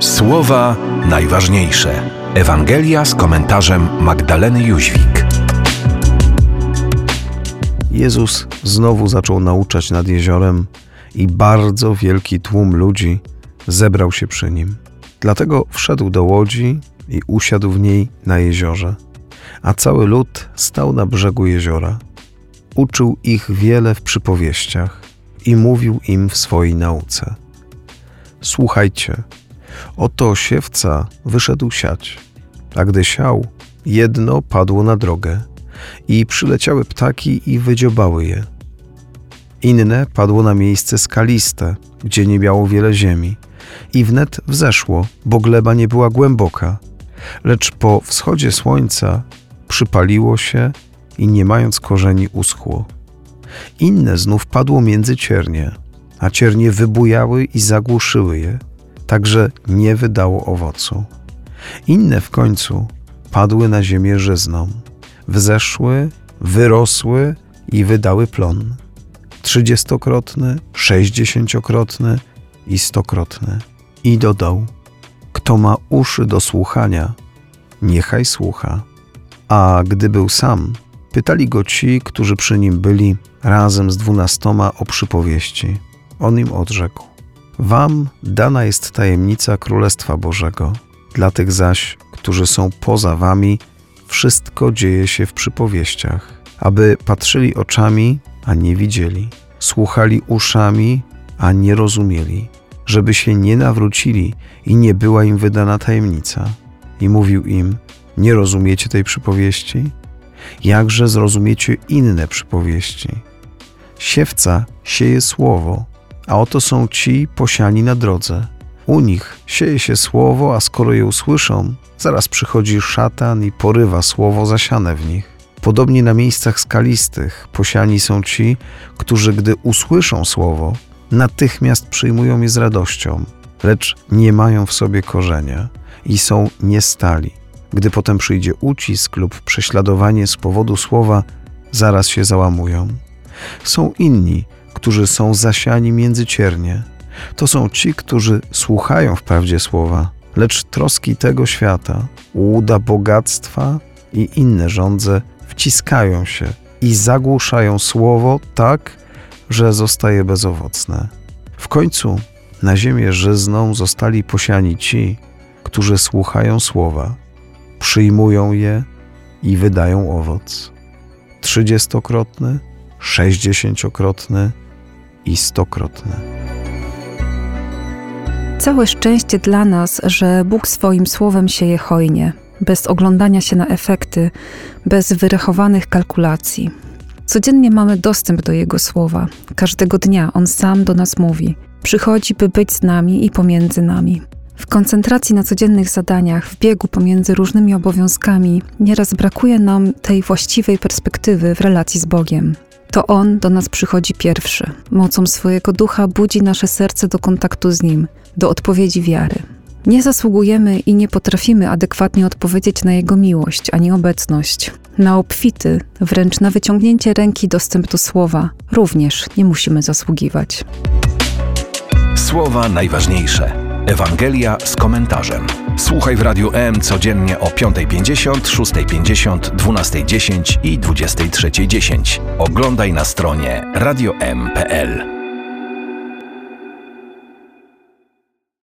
Słowa najważniejsze. Ewangelia z komentarzem Magdaleny Jóźwik. Jezus znowu zaczął nauczać nad jeziorem i bardzo wielki tłum ludzi zebrał się przy nim. Dlatego wszedł do łodzi i usiadł w niej na jeziorze, a cały lud stał na brzegu jeziora. Uczył ich wiele w przypowieściach i mówił im w swojej nauce. Słuchajcie, oto siewca wyszedł siać, a gdy siał, jedno padło na drogę i przyleciały ptaki i wydziobały je. Inne padło na miejsce skaliste, gdzie nie miało wiele ziemi i wnet wzeszło, bo gleba nie była głęboka, lecz po wschodzie słońca przypaliło się i nie mając korzeni uschło. Inne znów padło między ciernie, a ciernie wybujały i zagłuszyły je, tak że nie wydało owocu. Inne w końcu padły na ziemię żyzną, wzeszły, wyrosły i wydały plon. 30-krotny, 60-krotny i 100-krotny. I dodał: kto ma uszy do słuchania, niechaj słucha. A gdy był sam, pytali go ci, którzy przy nim byli, razem z 12 o przypowieści. On im odrzekł: wam dana jest tajemnica Królestwa Bożego. Dla tych zaś, którzy są poza wami, wszystko dzieje się w przypowieściach, aby patrzyli oczami, a nie widzieli, słuchali uszami, a nie rozumieli, żeby się nie nawrócili i nie była im wydana tajemnica. I mówił im: nie rozumiecie tej przypowieści? Jakże zrozumiecie inne przypowieści? Siewca sieje słowo, a oto są ci posiani na drodze. U nich sieje się słowo, a skoro je usłyszą, zaraz przychodzi szatan i porywa słowo zasiane w nich. Podobnie na miejscach skalistych posiani są ci, którzy gdy usłyszą słowo, natychmiast przyjmują je z radością, lecz nie mają w sobie korzenia i są niestali. Gdy potem przyjdzie ucisk lub prześladowanie z powodu słowa, zaraz się załamują. Są inni, którzy są zasiani między ciernie. To są ci, którzy słuchają wprawdzie słowa, lecz troski tego świata, łuda bogactwa i inne żądze wciskają się i zagłuszają słowo tak, że zostaje bezowocne. W końcu na ziemię żyzną zostali posiani ci, którzy słuchają słowa, przyjmują je i wydają owoc. 30-krotny, 60-krotny i 100-krotny. Całe szczęście dla nas, że Bóg swoim słowem sieje hojnie, bez oglądania się na efekty, bez wyrachowanych kalkulacji. Codziennie mamy dostęp do Jego słowa. Każdego dnia On sam do nas mówi. Przychodzi, by być z nami i pomiędzy nami. W koncentracji na codziennych zadaniach, w biegu pomiędzy różnymi obowiązkami, nieraz brakuje nam tej właściwej perspektywy w relacji z Bogiem. To On do nas przychodzi pierwszy. Mocą swojego ducha budzi nasze serce do kontaktu z Nim, do odpowiedzi wiary. Nie zasługujemy i nie potrafimy adekwatnie odpowiedzieć na Jego miłość ani obecność. Na obfity, wręcz na wyciągnięcie ręki dostęp do słowa również nie musimy zasługiwać. Słowa najważniejsze. Ewangelia z komentarzem. Słuchaj w Radiu M codziennie o 5:50, 6:50, 12:10 i 23:10. Oglądaj na stronie radiom.pl.